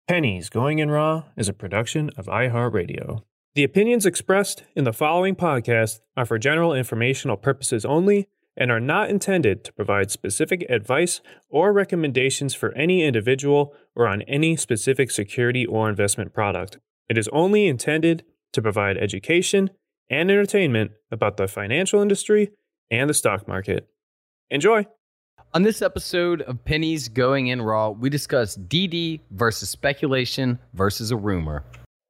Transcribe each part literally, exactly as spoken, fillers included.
Pennies Going in Raw is a production of iHeartRadio. The opinions expressed in the following podcast are for general informational purposes only and are not intended to provide specific advice or recommendations for any individual or on any specific security or investment product. It is only intended to provide education and entertainment about the financial industry and the stock market. Enjoy! On this episode of Pennies Going in Raw, we discuss D D versus speculation versus a rumor.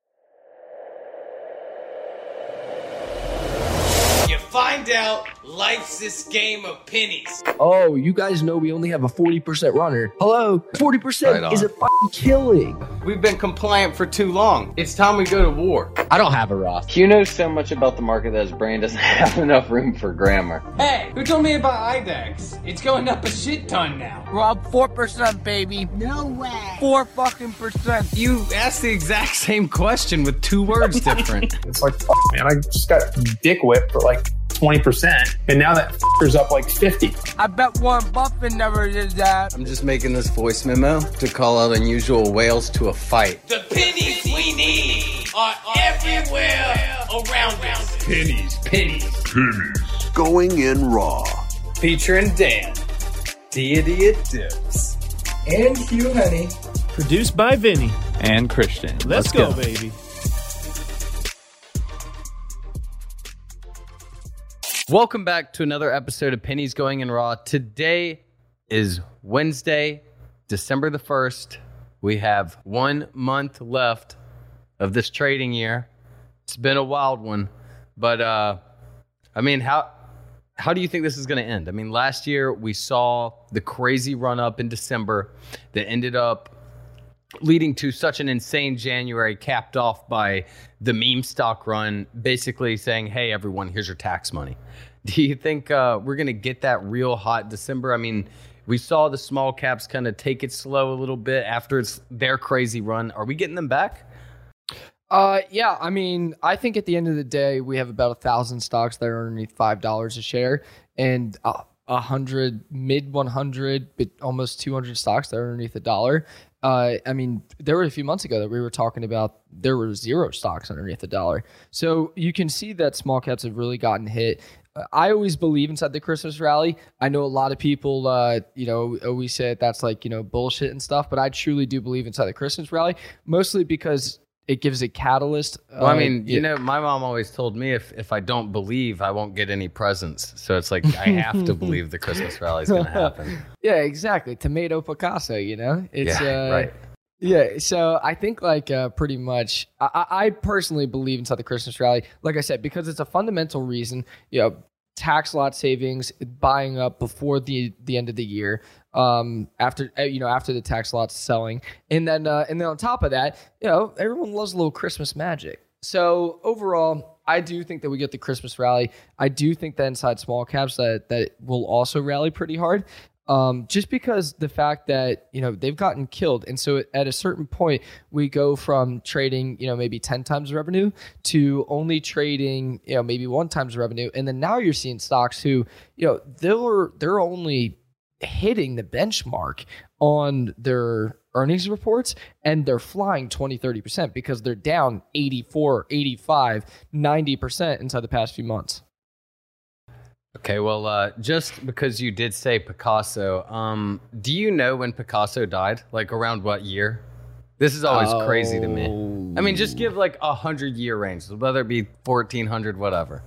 You find out life's this game of pennies. Oh, you guys know we only have a forty percent runner. Hello? forty percent Right is a fucking killing. We've been compliant for too long. It's time we go to war. I don't have a Roth. Q knows so much about the market that his brain doesn't have enough room for grammar. Hey, who told me about I DEX? It's going up a shit ton now. Rob, four percent, baby. No way. four fucking percent. You asked the exact same question with two words different. It's like, fuck, man, I just got dick whipped for like twenty percent, and now that f***er's up like fifty. I bet Warren Buffett never did that. I'm just making this voice memo to call out unusual whales to a fight. The pennies we need are everywhere around us. Pennies, pennies. Pennies Going in Raw. Featuring Dan, the Idiot Dips, and Hugh Honey. Produced by Vinny. And Christian. Let's, Let's go, go, baby. Welcome back to another episode of Pennies Going in Raw. Today is Wednesday, December the first. We have one month left of this trading year. It's been a wild one, but uh, I mean, how how do you think this is going to end? I mean, last year we saw the crazy run up in December that ended up leading to such an insane January, capped off by the meme stock run, basically saying, hey, everyone, here's your tax money. Do you think uh, we're going to get that real hot December? I mean, we saw the small caps kind of take it slow a little bit after it's their crazy run. Are we getting them back? Uh, yeah, I mean, I think at the end of the day, we have about a thousand stocks that are underneath five dollars a share, and a uh, hundred, mid one hundred, but almost two hundred stocks that are underneath a dollar. Uh, I mean, there were a few months ago that we were talking about there were zero stocks underneath a dollar. So you can see that small caps have really gotten hit. Uh, I always believe inside the Christmas rally. I know a lot of people, uh, you know, always say that's like, you know, bullshit and stuff, but I truly do believe inside the Christmas rally, mostly because it gives a catalyst. Well, I mean, uh, you know, my mom always told me if, if I don't believe, I won't get any presents. So it's like I have to believe the Christmas rally is going to happen. Yeah, exactly. Tomato Picasso, you know? It's, yeah, uh, right. Yeah, so I think like uh, pretty much, I, I personally believe inside the Christmas rally, like I said, because it's a fundamental reason, you know, tax lot savings, buying up before the the end of the year, um, after you know after the tax lots selling, and then uh, and then on top of that, you know, everyone loves a little Christmas magic. So overall, I do think that we get the Christmas rally. I do think that inside small caps that that will also rally pretty hard. Um, just because the fact that, you know, they've gotten killed. And so at a certain point, we go from trading, you know, maybe ten times revenue to only trading, you know, maybe one times revenue. And then now you're seeing stocks who, you know, they're, they're only hitting the benchmark on their earnings reports, and they're flying twenty, thirty percent because they're down eighty-four, eighty-five, ninety percent inside the past few months. Okay, well, uh, just because you did say Picasso, um, do you know when Picasso died? Like around what year? This is always oh. crazy to me. I mean, just give like a hundred year range, whether it be fourteen hundred, whatever.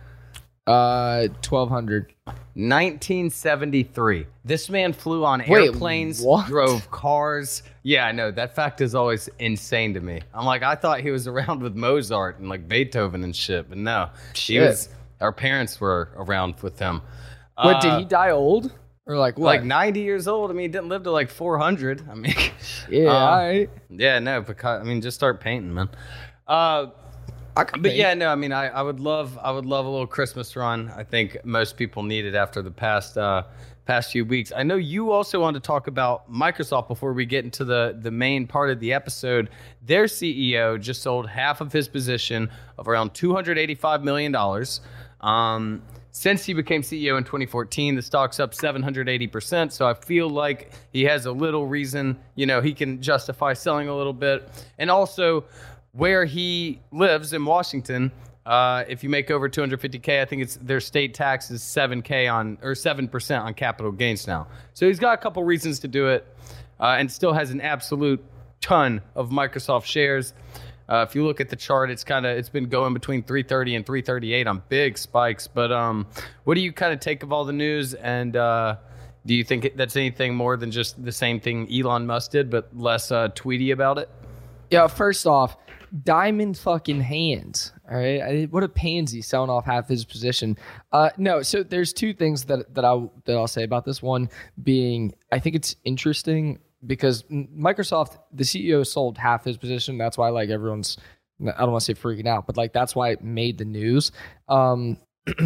Uh, twelve hundred. nineteen seventy-three. This man flew on Wait, airplanes, what? drove cars. Yeah, I know. That fact is always insane to me. I'm like, I thought he was around with Mozart and like Beethoven and shit, but no. Shit. He was, our parents were around with him. What, uh, did he die old? Or like what? Like ninety years old. I mean, he didn't live to like four hundred. I mean, yeah, uh, all right. Yeah, no, because I mean, just start painting, man. Uh, I could but paint. yeah, no, I mean, I, I would love, I would love a little Christmas run. I think most people need it after the past, uh, past few weeks. I know you also want to talk about Microsoft before we get into the the main part of the episode. Their C E O just sold half of his position of around two hundred eighty-five million dollars. Um, since he became C E O in twenty fourteen, the stock's up seven hundred eighty percent. So I feel like he has a little reason, you know, he can justify selling a little bit. And also where he lives in Washington, uh, if you make over two hundred fifty K, I think it's their state tax is seven K on or seven percent on capital gains now. So he's got a couple reasons to do it, uh, and still has an absolute ton of Microsoft shares. Uh, if you look at the chart, it's kind of it's been going between three thirty and three thirty-eight on big spikes. But um, what do you kind of take of all the news? And uh, do you think that's anything more than just the same thing Elon Musk did, but less uh, tweety about it? Yeah, first off, diamond fucking hands. All right, I, what a pansy selling off half his position. Uh, no, so there's two things that that I that I'll say about this. One being, I think it's interesting because Microsoft, the C E O sold half his position. That's why like everyone's, I don't want to say freaking out, but like that's why it made the news. Um,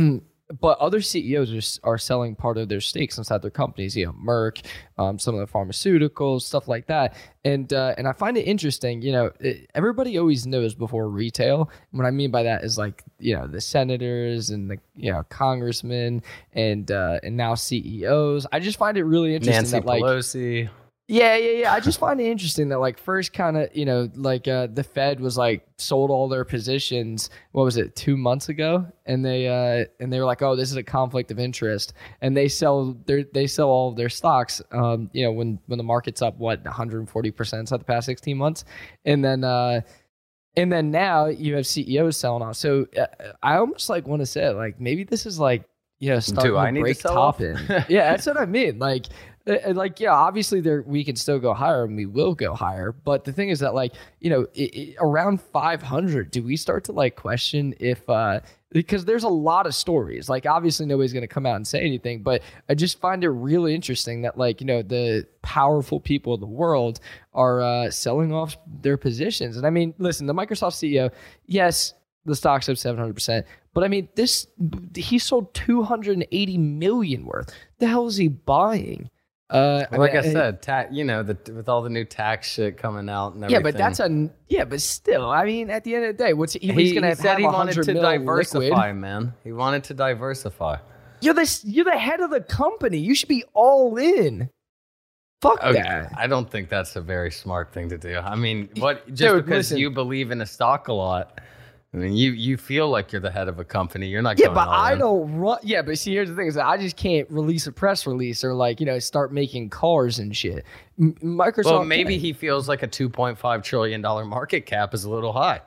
but other C E Os are, are selling part of their stakes inside their companies. You know, Merck, um, some of the pharmaceuticals, stuff like that. And uh, and I find it interesting. You know, it, everybody always knows before retail. And what I mean by that is like, you know, the senators and the you know congressmen and uh, and now C E Os. I just find it really interesting Nancy that like Pelosi. Yeah, yeah, yeah. I just find it interesting that like first kind of, you know, like uh, the Fed was like sold all their positions, what was it, two months ago? And they uh, and they were like, oh, this is a conflict of interest. And they sell their they sell all of their stocks, um, you know, when, when the market's up, what, one hundred forty percent of the past sixteen months. And then uh, and then now you have C E Os selling off. So uh, I almost like want to say like maybe this is like, you know, starting Do I to need break to sell top off? in. Yeah, that's what I mean. Like, uh, like yeah, obviously there we can still go higher and we will go higher. But the thing is that like, you know, it, it, around five hundred, do we start to like question if uh, because there's a lot of stories. Like obviously nobody's going to come out and say anything, but I just find it really interesting that like, you know, the powerful people of the world are uh, selling off their positions. And I mean, listen, the Microsoft C E O, yes, the stock's up seven hundred percent. But I mean, this he sold two hundred eighty million worth. The hell is he buying? Uh, Well, like I, I mean, said, ta- you know, the, with all the new tax shit coming out and yeah, everything. but that's a yeah, but still, I mean, at the end of the day, what's he, he, he's gonna he have, said have he wanted one hundred to mil diversify, liquid. man. He wanted to diversify. You're the you're the head of the company. You should be all in. Fuck Okay, that. I don't think that's a very smart thing to do. I mean, what just Dude, because listen. you believe in a stock a lot, I mean, you you feel like you're the head of a company. You're not. Yeah, going but all I in. don't run. Yeah, but see, here's the thing: is that I just can't release a press release or like you know start making cars and shit. M- Microsoft. Well, maybe can. he feels like a two point five trillion dollar market cap is a little high.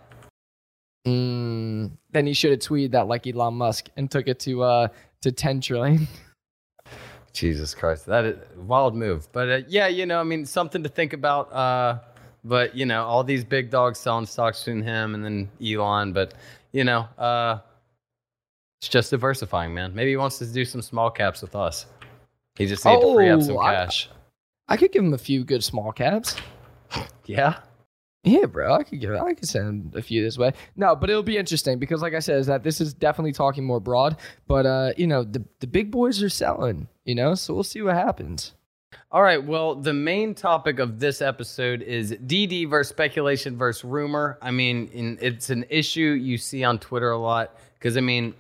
Mm, then he should have tweeted that like Elon Musk and took it to uh to ten trillion. Jesus Christ, that is a wild move. But uh, yeah, you know, I mean, something to think about. Uh, but you know, all these big dogs selling stocks between him and then Elon. But you know, uh, it's just diversifying, man. Maybe he wants to do some small caps with us. He just needs to free up some Oh, I- cash. I could give him a few good small caps. Yeah. Yeah, bro, I could give I could send a few this way. No, but it'll be interesting because, like I said, is that this is definitely talking more broad. But uh, you know, the the big boys are selling. You know, so we'll see what happens. All right. Well, the main topic of this episode is D D versus speculation versus rumor. I mean, in, it's an issue you see on Twitter a lot because, I mean,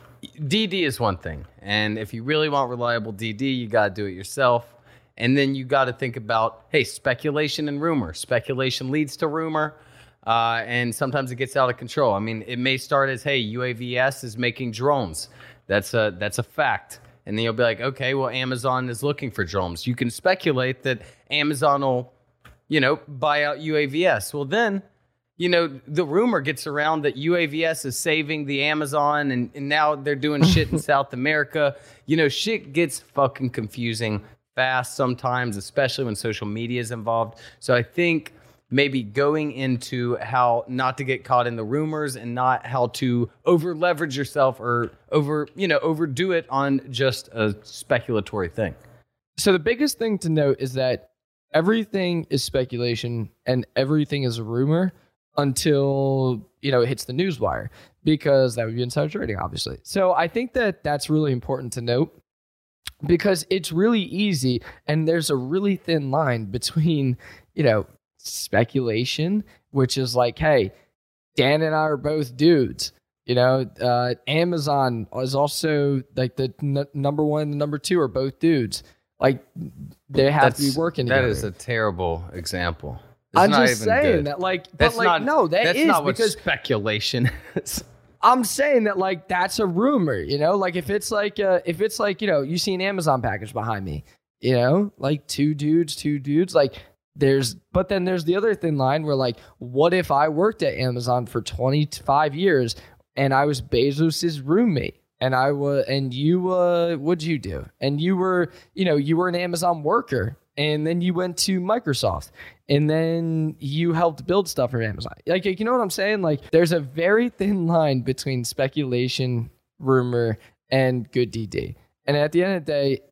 D D is one thing. And if you really want reliable D D, you got to do it yourself. And then you got to think about, hey, speculation and rumor. Speculation leads to rumor. Uh, and sometimes it gets out of control. I mean, it may start as, hey, U A V S is making drones. That's a, that's a fact. And then you'll be like, okay, well, Amazon is looking for drones. You can speculate that Amazon will, you know, buy out U A V S. Well, then, you know, the rumor gets around that U A V S is saving the Amazon and, and now they're doing shit in South America. You know, shit gets fucking confusing fast sometimes, especially when social media is involved. So I think maybe going into how not to get caught in the rumors and not how to over leverage yourself or over, you know, overdo it on just a speculatory thing. So the biggest thing to note is that everything is speculation and everything is a rumor until, you know, it hits the newswire, because that would be insider trading, obviously. So I think that that's really important to note, because it's really easy and there's a really thin line between, you know, speculation, which is like, hey, Dan and I are both dudes. You know, uh, Amazon is also like the n- number one and the number two are both dudes. Like they have That's, to be working that together. is a terrible example. It's I'm not just even saying good. that, like, That's but like, not, no, that that's is not what because speculation is. I'm saying that, like, that's a rumor, you know, like if it's like, uh, if it's like, you know, you see an Amazon package behind me, you know, like two dudes, two dudes, like there's, but then there's the other thin line where like, what if I worked at Amazon for twenty-five years and I was Bezos's roommate? And I was, and you, uh, what'd you do? And you were, you know, you were an Amazon worker, and then you went to Microsoft, and then you helped build stuff for Amazon. Like, you know what I'm saying? Like, there's a very thin line between speculation, rumor, and good D D. And at the end of the day,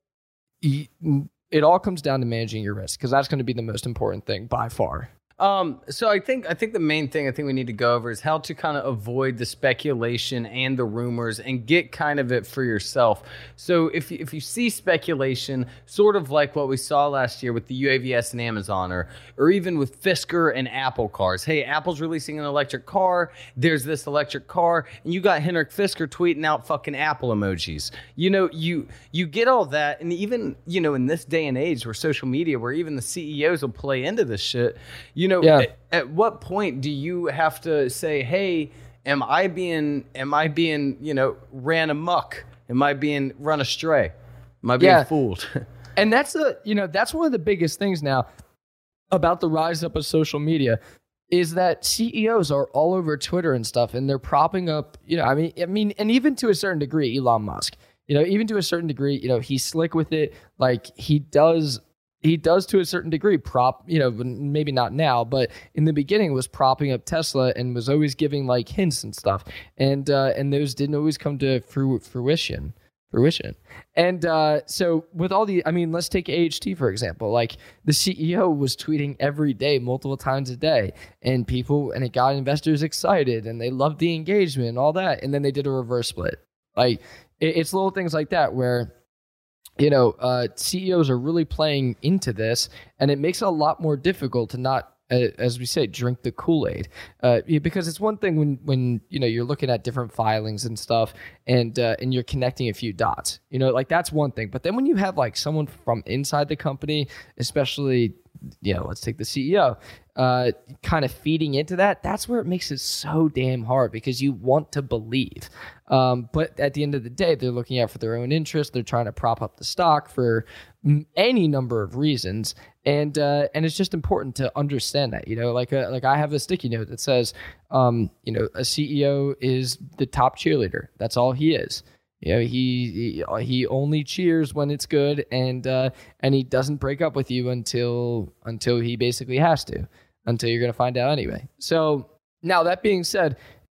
you, it all comes down to managing your risk, because that's going to be the most important thing by far. Um, so I think I think the main thing I think we need to go over is how to kind of avoid the speculation and the rumors and get kind of it for yourself. So if you, if you see speculation, sort of like what we saw last year with the U A V S and Amazon, or or even with Fisker and Apple cars. Hey, Apple's releasing an electric car. There's this electric car, and you got Henrik Fisker tweeting out fucking Apple emojis. You know, you you get all that, and even you know in this day and age where social media, where even the C E Os will play into this shit, you. You know, yeah. at, at what point do you have to say, hey, am I being, am I being, you know, ran amok? Am I being run astray? Am I being yeah. fooled? And that's the, you know, that's one of the biggest things now about the rise up of social media is that C E Os are all over Twitter and stuff, and they're propping up, you know, I mean, I mean, and even to a certain degree, Elon Musk, you know, even to a certain degree, you know, he's slick with it. Like he does He does to a certain degree prop, you know, maybe not now, but in the beginning was propping up Tesla and was always giving like hints and stuff. And uh, and those didn't always come to fru- fruition. Fruition. And uh, so with all the, I mean, let's take A H T, for example. Like the C E O was tweeting every day, multiple times a day. And people, and it got investors excited and they loved the engagement and all that. And then they did a reverse split. Like it, it's little things like that where, you know, uh, C E Os are really playing into this, and it makes it a lot more difficult to not, uh, as we say, drink the Kool-Aid. Uh, because it's one thing when, when you know you're looking at different filings and stuff, and uh, and you're connecting a few dots. You know, like that's one thing. But then when you have like someone from inside the company, especially, you know, let's take the C E O, uh, kind of feeding into that, that's where it makes it so damn hard because you want to believe. Um, but at the end of the day, they're looking out for their own interest. They're trying to prop up the stock for m- any number of reasons. And uh, and it's just important to understand that, you know, like a, like I have a sticky note that says, um, you know, a C E O is the top cheerleader. That's all he is. You know, he, he he only cheers when it's good, and uh, and he doesn't break up with you until until he basically has to, until you're gonna find out anyway. So now that being said,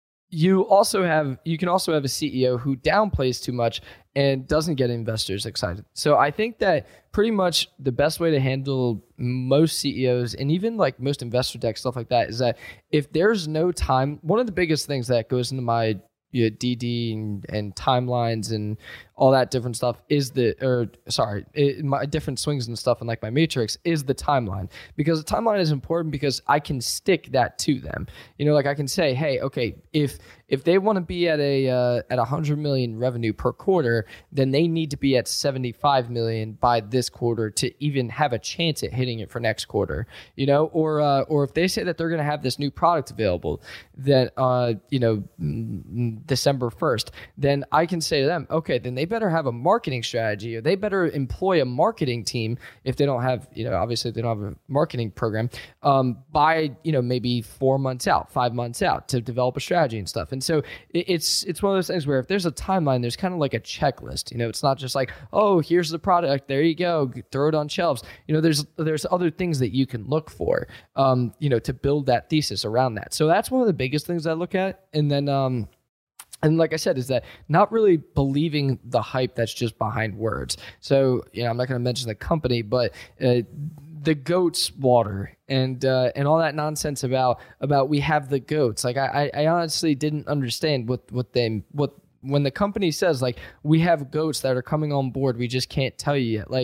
you also have you can also have a C E O who downplays too much and doesn't get investors excited. So I think that pretty much the best way to handle most C E Os and even like most investor decks, stuff like that, is that if there's no time, one of the biggest things that goes into my you know, D D and, and timelines and all that different stuff is the, or sorry, it, my different swings and stuff in like my matrix is the timeline, because the timeline is important because I can stick that to them. You know, like I can say, hey, okay, if if they want to be at a uh, at a hundred million revenue per quarter, then they need to be at seventy-five million by this quarter to even have a chance at hitting it for next quarter. You know, or uh, or if they say that they're going to have this new product available that uh, you know December first, then I can say to them, okay, then they better have a marketing strategy, or they better employ a marketing team if they don't have, you know, obviously they don't have a marketing program, um, by, you know, maybe four months out, five months out to develop a strategy and stuff. And so it, it's it's one of those things where if there's a timeline, there's kind of like a checklist. You know, it's not just like, oh, here's the product, there you go, throw it on shelves. You know, there's there's other things that you can look for, um, you know, to build that thesis around that. So that's one of the biggest things I look at. And then, um, And like I said, is that not really believing the hype that's just behind words. So, you know, I'm not going to mention the company, but uh, the goats water and uh, and all that nonsense about about we have the goats. Like I, I honestly didn't understand what what they what when the company says like we have goats that are coming on board, we just can't tell you yet. Like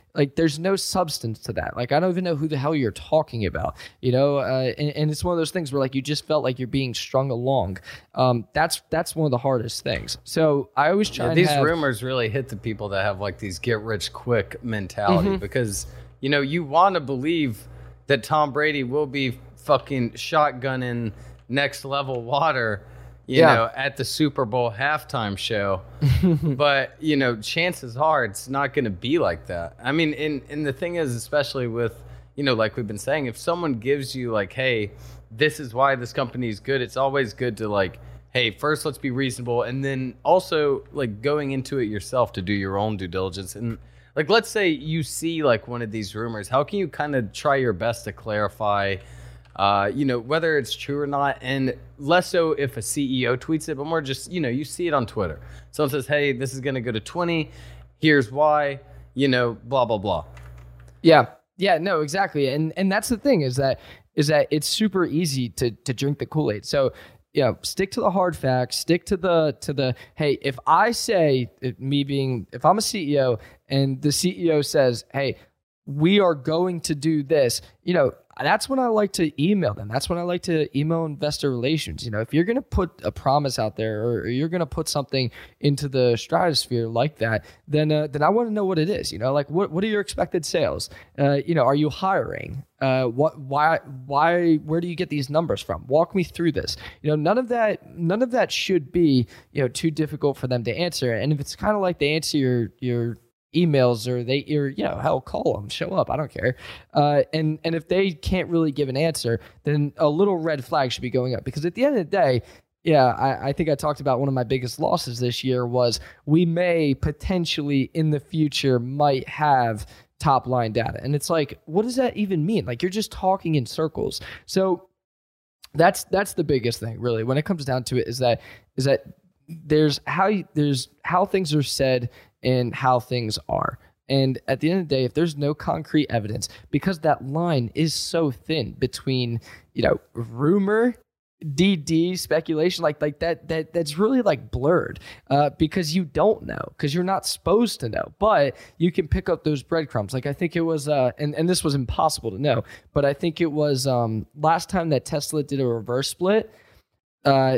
like there's no substance to that. Like, I don't even know who the hell you're talking about, you know? Uh, and, and it's one of those things where like, you just felt like you're being strung along. Um, that's, that's one of the hardest things. So I always try yeah, and these have, rumors really hit the people that have like these get rich quick mentality mm-hmm. because, you know, you want to believe that Tom Brady will be fucking shotgunning next level water, you Yeah. know, at the Super Bowl halftime show. But, you know, chances are it's not going to be like that. I mean, and, and the thing is, especially with, you know, like we've been saying, if someone gives you like, hey, this is why this company is good, it's always good to like, hey, first let's be reasonable. And then also like going into it yourself to do your own due diligence. And like, let's say you see like one of these rumors, how can you kind of try your best to clarify Uh, you know, whether it's true or not, and less so if a C E O tweets it, but more just, you know, you see it on Twitter. Someone says, hey, this is going to go to twenty. Here's why, you know, blah, blah, blah. Yeah. Yeah, no, exactly. And and that's the thing is that is that it's super easy to to drink the Kool-Aid. So, you know, stick to the hard facts, stick to the to the hey, if I say me being if I'm a C E O and the C E O says, "Hey, we are going to do this," you know, that's when I like to email them. That's when I like to email investor relations. You know, if you're going to put a promise out there or, or you're going to put something into the stratosphere like that, then uh, then I want to know what it is. You know, like what what are your expected sales? Uh, you know, are you hiring? Uh, what why why where do you get these numbers from? Walk me through this. You know, none of that none of that should be, you know, too difficult for them to answer. And if it's kind of like they answer your your emails or they or you know hell call them, show up, I don't care, uh and and if they can't really give an answer, then a little red flag should be going up, because at the end of the day, yeah I, I think I talked about one of my biggest losses this year was we may potentially in the future might have top line data, and it's like, what does that even mean? Like, you're just talking in circles. So that's that's the biggest thing really when it comes down to it, is that is that there's how you, there's how things are said and how things are. And at the end of the day, if there's no concrete evidence, because that line is so thin between, you know, rumor, D D, speculation, like like that that that's really like blurred, uh, because you don't know, because you're not supposed to know, but you can pick up those breadcrumbs. Like I think it was, uh, and and this was impossible to know, but I think it was um, last time that Tesla did a reverse split, uh,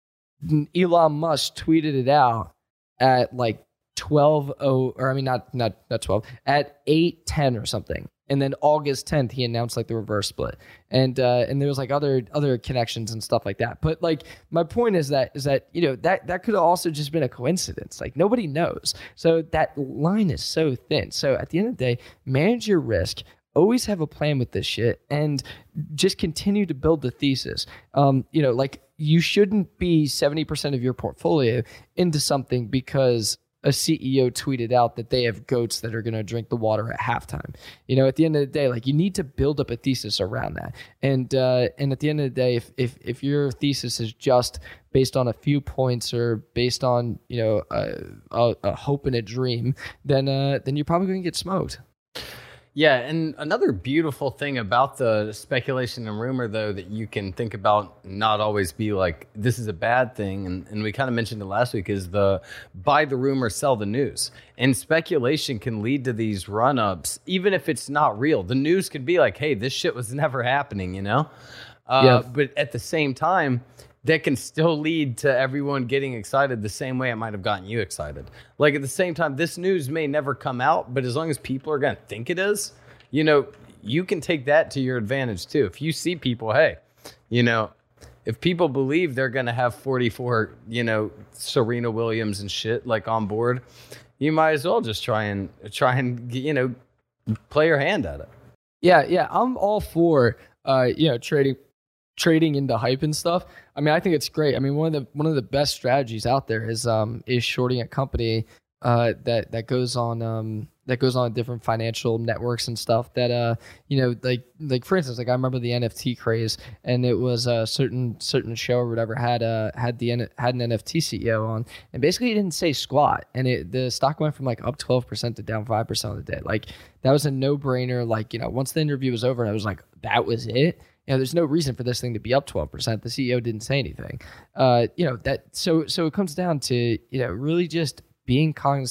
Elon Musk tweeted it out at like twelve oh, or I mean not not not twelve, at eight ten or something, and then August tenth he announced like the reverse split, and uh and there was like other other connections and stuff like that. But like my point is that is that you know that that could have also just been a coincidence. Like nobody knows, so that line is so thin. So at the end of the day, manage your risk. Always have a plan with this shit, and just continue to build the thesis. Um, you know, like you shouldn't be seventy percent of your portfolio into something because a C E O tweeted out that they have goats that are going to drink the water at halftime. You know, at the end of the day, like you need to build up a thesis around that. And uh, and at the end of the day, if if if your thesis is just based on a few points or based on, you know, a, a, a hope and a dream, then uh, then you're probably going to get smoked. Yeah, and another beautiful thing about the speculation and rumor, though, that you can think about, not always be like, this is a bad thing, and, and we kind of mentioned it last week, is the buy the rumor, sell the news. And speculation can lead to these run-ups, even if it's not real. The news could be like, hey, this shit was never happening, you know? Uh, yeah. But at the same time, that can still lead to everyone getting excited the same way it might have gotten you excited. Like at the same time, this news may never come out, but as long as people are going to think it is, you know, you can take that to your advantage too. If you see people, hey, you know, if people believe they're going to have forty-four, you know, Serena Williams and shit like on board, you might as well just try and try and, you know, play your hand at it. Yeah. Yeah. I'm all for, uh, you know, trading, trading into hype and stuff. I mean, I think it's great. I mean, one of the one of the best strategies out there is um is shorting a company uh that that goes on um that goes on different financial networks and stuff that uh you know like like for instance, like I remember the N F T craze, and it was a certain certain show or whatever had uh had the had an N F T C E O on, and basically he didn't say squat, and it the stock went from like up twelve percent to down five percent on the day. Like that was a no brainer. Like, you know, once the interview was over, and I was like, that was it. You know, there's no reason for this thing to be up twelve percent. The C E O didn't say anything. Uh, you know, that so so it comes down to, you know, really just being cognizant,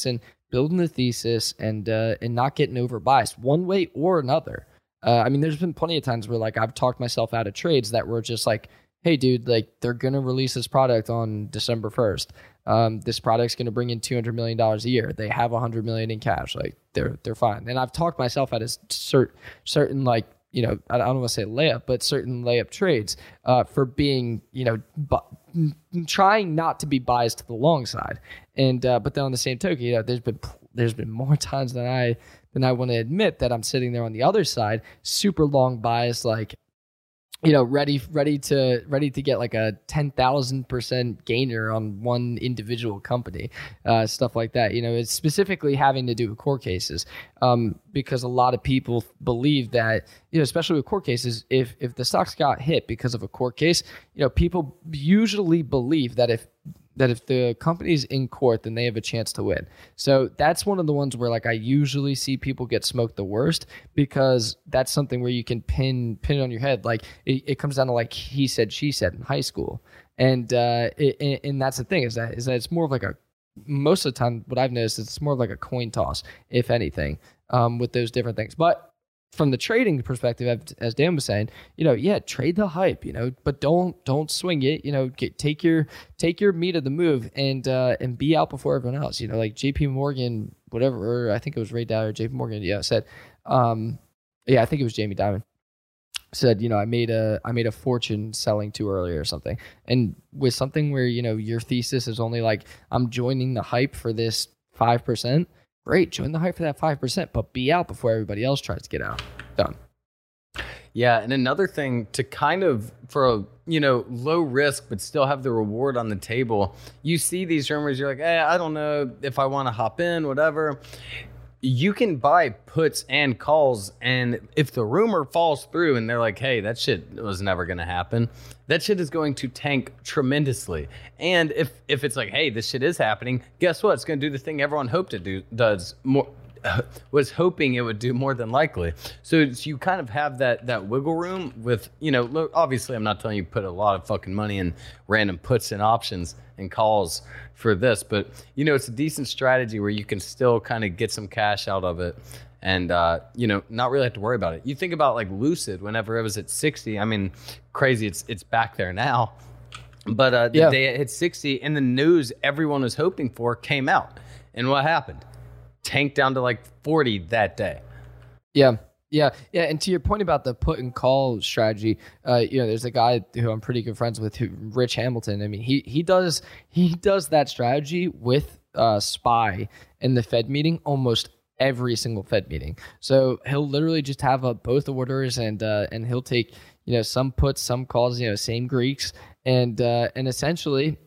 building the thesis and uh, and not getting over biased one way or another. Uh, I mean, there's been plenty of times where like I've talked myself out of trades that were just like, hey, dude, like they're going to release this product on December first. Um, this product's going to bring in two hundred million dollars a year. They have one hundred million dollars in cash. Like they're they're fine. And I've talked myself out of cert, certain like, you know, I don't want to say layup, but certain layup trades uh, for being, you know, bu- trying not to be biased to the long side. And uh, but then on the same token, you know, there's been there's been more times than I than I want to admit that I'm sitting there on the other side, super long bias, like, you know, ready ready to ready to get like a ten thousand percent gainer on one individual company, uh, stuff like that. You know, it's specifically having to do with court cases, um, because a lot of people believe that, you know, especially with court cases, if if the stocks got hit because of a court case, you know, people usually believe that if that if the company's in court, then they have a chance to win. So that's one of the ones where like I usually see people get smoked the worst, because that's something where you can pin pin it on your head. Like it, it comes down to like he said, she said in high school. And uh, it, and that's the thing is that is that it's more of like a, most of the time what I've noticed is it's more of like a coin toss, if anything, um, with those different things. But from the trading perspective, as Dan was saying, you know, yeah, trade the hype, you know, but don't don't swing it. You know, get, take your take your meat of the move and uh, and be out before everyone else. You know, like J P Morgan, whatever, or I think it was Ray Dalio or J P Morgan, yeah, said, um, yeah, I think it was Jamie Dimon said, you know, I made a I made a fortune selling too early or something. And with something where, you know, your thesis is only like, I'm joining the hype for this five percent. Great, join the hype for that five percent, but be out before everybody else tries to get out. Done. Yeah, and another thing to kind of, for a, you know, low risk, but still have the reward on the table, you see these rumors, you're like, hey, I don't know if I want to hop in, whatever. You can buy puts and calls, and if the rumor falls through and they're like, hey, that shit was never going to happen, that shit is going to tank tremendously. And if if it's like, hey, this shit is happening, guess what? It's going to do the thing everyone hoped it do, does more, uh, was hoping it would do more than likely. So it's, you kind of have that that wiggle room with, you know, look, obviously I'm not telling you put a lot of fucking money in random puts and options and calls for this, but you know, it's a decent strategy where you can still kind of get some cash out of it and uh, you know, not really have to worry about it. You think about like Lucid, whenever it was at sixty, I mean, crazy, it's it's back there now. But uh, the yeah. day it hit sixty and the news everyone was hoping for came out. And what happened? Tanked down to like forty that day. Yeah. Yeah, yeah, and to your point about the put and call strategy, uh, you know, there's a guy who I'm pretty good friends with, who, Rich Hamilton. I mean, he he does he does that strategy with uh, S P Y in the Fed meeting almost every single Fed meeting. So he'll literally just have uh, both orders, and uh, and he'll take, you know, some puts, some calls, you know, same Greeks, and uh, and essentially.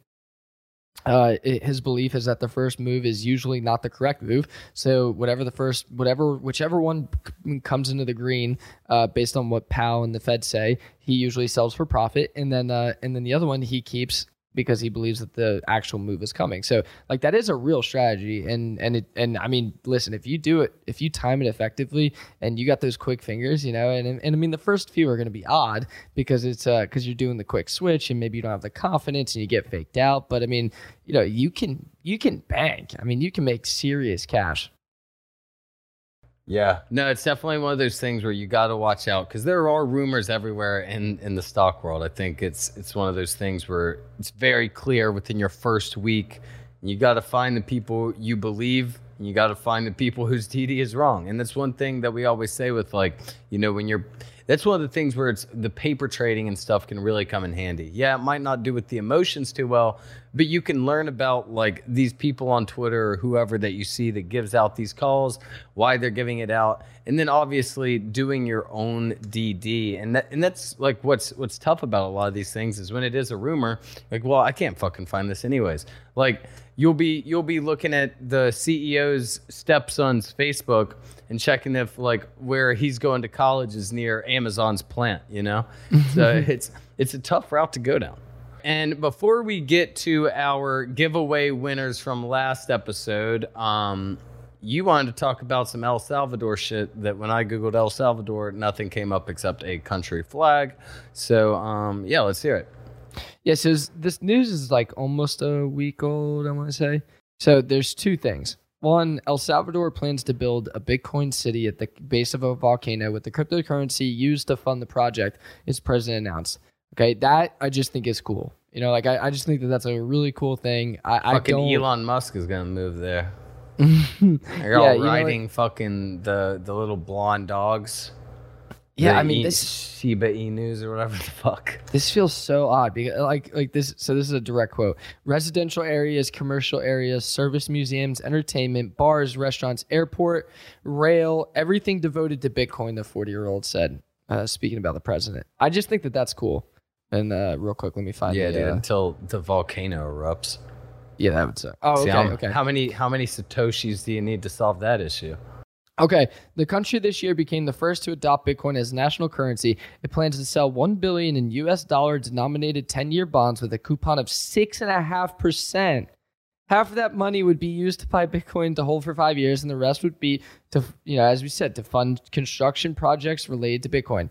Uh, it, his belief is that the first move is usually not the correct move. So whatever the first, whatever, whichever one c- comes into the green, uh, based on what Powell and the Fed say, he usually sells for profit, and then uh, and then the other one he keeps because he believes that the actual move is coming. So like that is a real strategy, and and it and I mean, listen, if you do it, if you time it effectively, and you got those quick fingers, you know, and and, and I mean the first few are going to be odd because it's uh because you're doing the quick switch, and maybe you don't have the confidence, and you get faked out. But I mean, you know, you can you can bank. I mean, you can make serious cash. Yeah, no, it's definitely one of those things where you got to watch out because there are rumors everywhere in, in the stock world. I think it's it's one of those things where it's very clear within your first week. You got to find the people you believe, and you got to find the people whose T D is wrong. And that's one thing that we always say with, like, you know, when you're, that's one of the things where it's the paper trading and stuff can really come in handy. Yeah, it might not do with the emotions too well, but you can learn about like these people on Twitter or whoever that you see that gives out these calls, why they're giving it out, and then obviously doing your own D D. And that and that's like what's what's tough about a lot of these things is when it is a rumor, like, well, I can't fucking find this anyways. Like you'll be you'll be looking at the C E O's stepson's Facebook and checking if like where he's going to college is near Amazon's plant, you know? So it's it's a tough route to go down. And before we get to our giveaway winners from last episode, um, you wanted to talk about some El Salvador shit that when I Googled El Salvador, nothing came up except a country flag. So, um, yeah, let's hear it. Yeah, so this news is like almost a week old, I want to say. So there's two things. One, El Salvador plans to build a Bitcoin city at the base of a volcano with the cryptocurrency used to fund the project, its president announced. Okay, that I just think is cool. You know, like I, I just think that that's a really cool thing. I, fucking I don't... Elon Musk is gonna move there. They're all yeah, you riding know, like... fucking the the little blonde dogs. Yeah, the I mean e- this Shiba Inus or whatever the fuck. This feels so odd because like like this. So this is a direct quote: residential areas, commercial areas, service museums, entertainment, bars, restaurants, airport, rail, everything devoted to Bitcoin. The forty-year-old said, uh, speaking about the president. I just think that that's cool. And uh, real quick, let me find. Yeah, the, dude. uh, Until the volcano erupts. Yeah, that would suck. Oh, See, okay, how, okay. How many how many satoshis do you need to solve that issue? Okay, the country this year became the first to adopt Bitcoin as national currency. It plans to sell one billion dollars in U S dollar denominated ten-year bonds with a coupon of six point five percent. Half of that money would be used to buy Bitcoin to hold for five years, and the rest would be to, you know, as we said, to fund construction projects related to Bitcoin.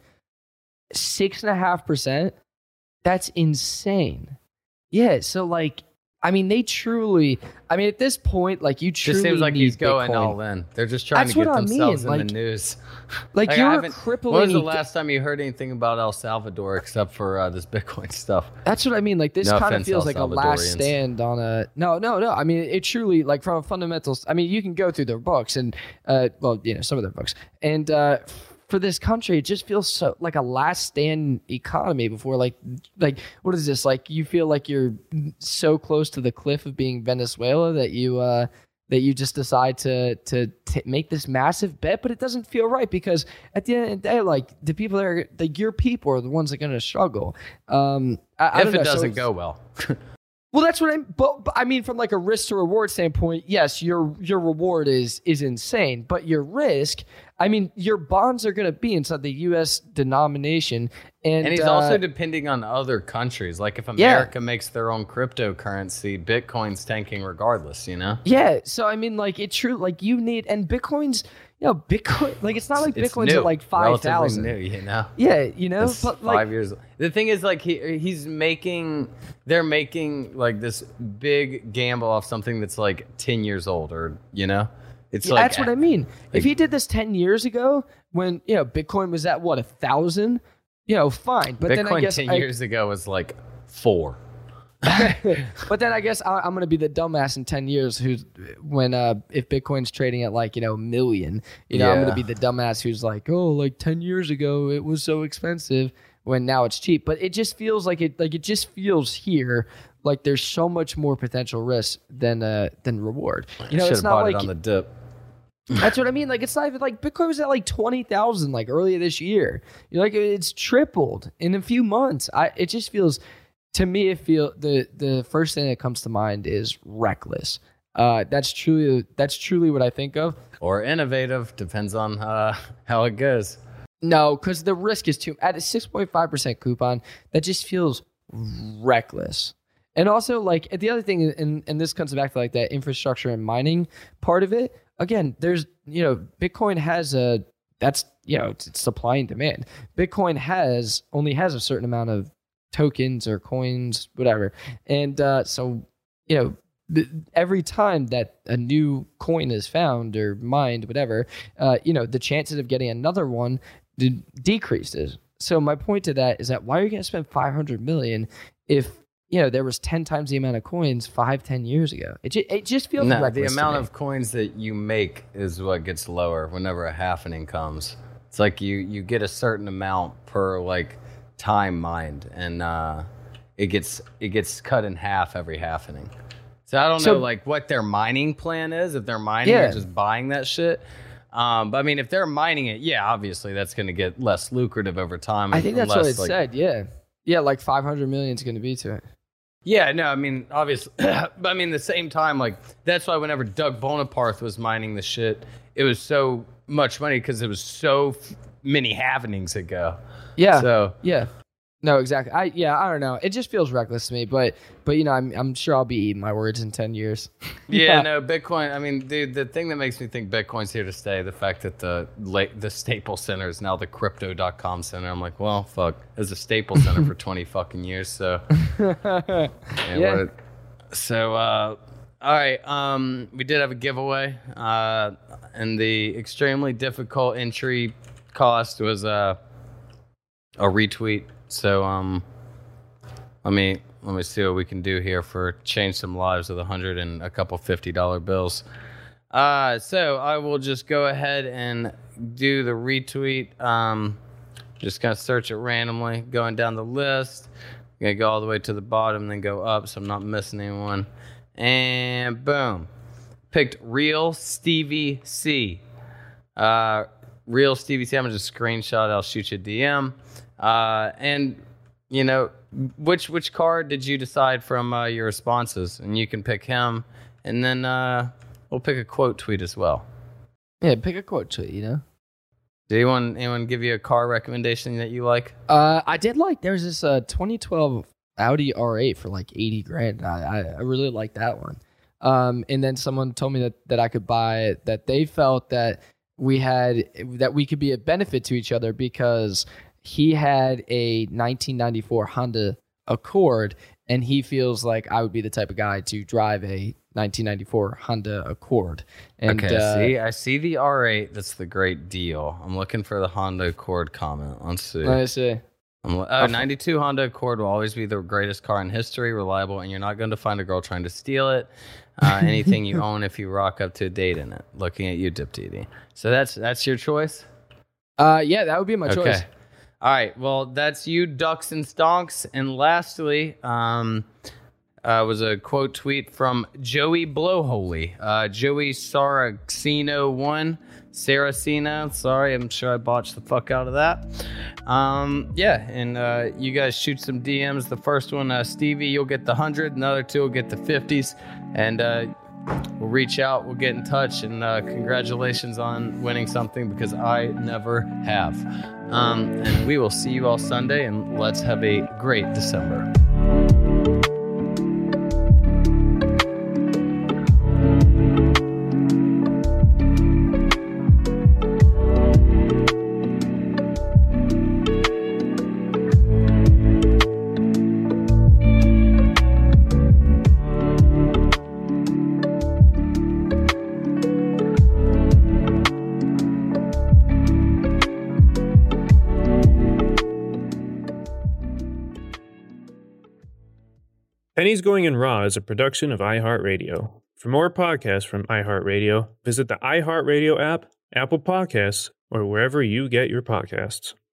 six point five percent? That's insane. Yeah, so like, I mean, they truly, I mean, at this point, like, you truly Just seems like need he's going Bitcoin. all in. They're just trying That's to get what I mean, themselves in like- the news. Like, Like, I you're haven't- crippling. When was the eco- last time you heard anything about El Salvador except for uh, this Bitcoin stuff? That's what I mean. Like, this No kind of offense, feels El like a last Salvadorians. stand on a. No, no, no. I mean, it truly, like, from a fundamental. I mean, you can go through their books and, uh, well, you know, some of their books. And uh, for this country, it just feels so like a last stand economy before, like, like what is this? Like, you feel like you're so close to the cliff of being Venezuela that you, uh, that you just decide to to t- make this massive bet, but it doesn't feel right because at the end of the day, like the people that are like your people are the ones that are going to struggle. Um, I, I If don't it know. So doesn't it's- go well. well, that's what I'm. But, but I mean, from like a risk to reward standpoint, yes, your your reward is is insane, but your risk. I mean, your bonds are going to be inside the U S denomination, and, And he's uh, also depending on other countries. Like if America makes their own cryptocurrency, Bitcoin's tanking regardless, you know? yeah. So I mean, like it's true. Like you need, and Bitcoin's, you know, Bitcoin. Like it's not like It's Bitcoin's new, at like five relatively thousand. new, you know? Yeah, you know, It's but like five years. The thing is, like he he's making, they're making like this big gamble off something that's like ten years old, or you know, it's yeah, like that's what I mean. If he did this ten years ago, when you know Bitcoin was at what a thousand, you know, fine. But Bitcoin then I guess ten I- years ago was like four. but then I guess I, I'm gonna be the dumbass in ten years who's when uh if Bitcoin's trading at like you know a million, you know I'm Yeah. gonna be the dumbass who's like, oh, like ten years ago it was so expensive when now it's cheap. But it just feels like it like it just feels here like there's so much more potential risk than uh than reward. You know, Should it's have not bought like it on the dip. that's what I mean. Like it's not even like Bitcoin was at like twenty thousand like earlier this year. You're like it's tripled in a few months. I it just feels to me it feel the the first thing that comes to mind is reckless. Uh, that's truly that's truly what I think of. Or innovative, depends on uh, how it goes. No, because the risk is too at a six point five percent coupon. That just feels reckless. And also, like the other thing, and and this comes back to like that infrastructure and mining part of it. Again, there's you know Bitcoin has a that's you know it's, it's supply and demand. Bitcoin has only has a certain amount of tokens or coins, whatever, and uh, so you know. Every time that a new coin is found or mined, whatever, uh, you know, the chances of getting another one d- decreases. So my point to that is that why are you going to spend five hundred million if, you know, there was ten times the amount of coins five, ten years ago? It, ju- it just feels No, the reckless to amount me. of coins that you make is what gets lower whenever a halvening comes. It's like you, you get a certain amount per like time mined, and uh, it gets it gets cut in half every halvening. So I don't So- know like what their mining plan is, if they're mining Yeah. or just buying that shit. Um, but I mean, if they're mining it, yeah, obviously that's going to get less lucrative over time. I think that's what unless, it like, said. Yeah. Yeah, like five hundred million is going to be to it. Yeah, no, I mean, obviously, but I mean, at the same time, like, that's why whenever Doug Bonaparte was mining the shit, it was so much money because it was so f- many halvenings ago. Yeah. So, Yeah. No, exactly. I yeah, I don't know. It just feels reckless to me, but but you know, I'm I'm sure I'll be eating my words in ten years. yeah, no, Bitcoin, I mean, dude, the thing that makes me think Bitcoin's here to stay, the fact that the late, the Staples Center is now the crypto dot com center. I'm like, well, fuck, it was a Staples Center for twenty fucking years, so. Yeah. what it- so, uh, All right. Um, we did have a giveaway, uh, and the extremely difficult entry cost was uh, a retweet. So um, let me let me see what we can do here for change some lives with a hundred and a couple fifty dollar bills. Uh, so I will just go ahead and do the retweet. Um, just gonna search it randomly, going down the list. I'm gonna go all the way to the bottom, then go up, so I'm not missing anyone. And boom, picked Real Stevie C. Uh, Real Stevie C. I'm gonna just screenshot. I'll shoot you a D M. Uh, and you know, which which card did you decide from uh, your responses? And you can pick him, and then uh, we'll pick a quote tweet as well. Yeah, pick a quote tweet. You know. Did anyone anyone give you a car recommendation that you like? Uh, I did like. There was this uh twenty twelve Audi R eight for like eighty grand. I, I I really like that one. Um, and then someone told me that that I could buy it. That they felt that we had that we could be a benefit to each other because he had a nineteen ninety-four Honda Accord, and he feels like I would be the type of guy to drive a nineteen ninety-four Honda Accord. And, okay, uh, see, I see the R eight. That's the great deal. I'm looking for the Honda Accord comment. Let's see. Let's see. I'm, oh, ninety-two Honda Accord will always be the greatest car in history, reliable, and you're not going to find a girl trying to steal it. Uh, anything you own if you rock up to a date in it. Looking at you, Dip T D. So that's that's your choice? Uh, yeah, that would be my okay. choice. All right, well, that's you, Ducks and Stonks. And lastly, um, uh, was a quote tweet from Joey Blowholy. Uh, Joey Saraceno one. Saraceno, sorry, I'm sure I botched the fuck out of that. Um, yeah, and uh, you guys shoot some D Ms. The first one, uh, Stevie, you'll get the one hundred. Another two will get the fifties. And uh, we'll reach out, we'll get in touch, and uh, congratulations on winning something because I never have. Um, and we will see you all Sunday, and let's have a great December. Pennies Going in Raw is a production of iHeartRadio. For more podcasts from iHeartRadio, visit the iHeartRadio app, Apple Podcasts, or wherever you get your podcasts.